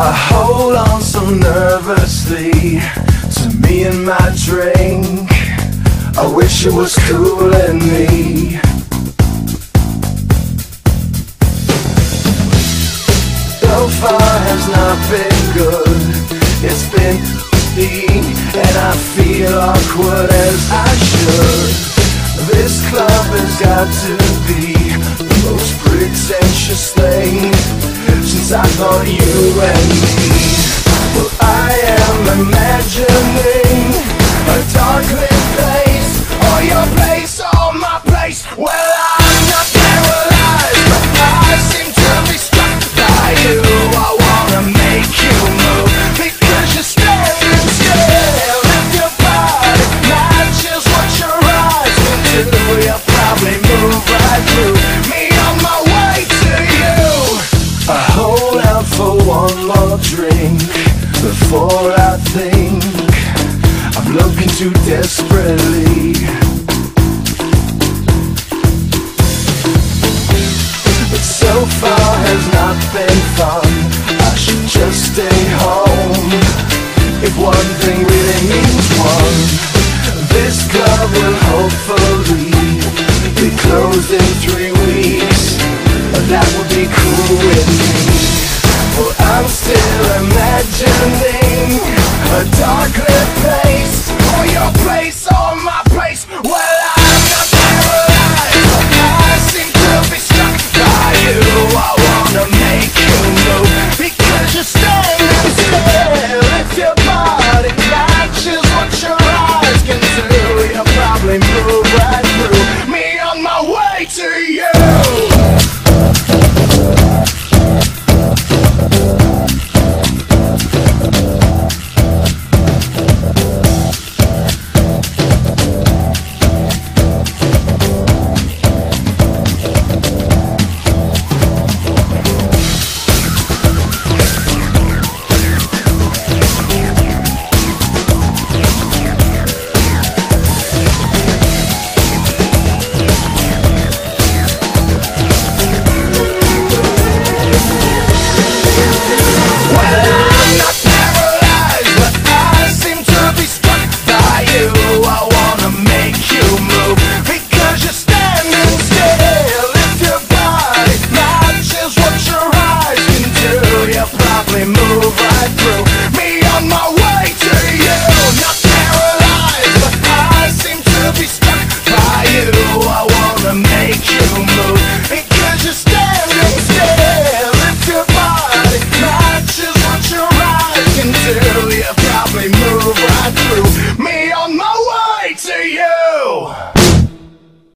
I hold on so nervously to me and my drink. I wish it was cooling me. So far has not been good. It's been deep, and I feel awkward as I should. This club has got to be the most pretentious thing since I thought you and me. Well, I am imagining a dark lit place, or your place, or my place. Well, I'm not paralyzed, but I seem to be struck by you. I wanna make you move because you're standing still. If your body matches what your eyes will do, you'll probably move right through me on my way to you. I hold out for one more drink before I think I'm looking too desperately. But so far has not been fun. I should just stay home. If one thing really means one, this club will hopefully be closed in 3 weeks. That would be cool with me. Well, I'm still imagining a dark lit place, or your place.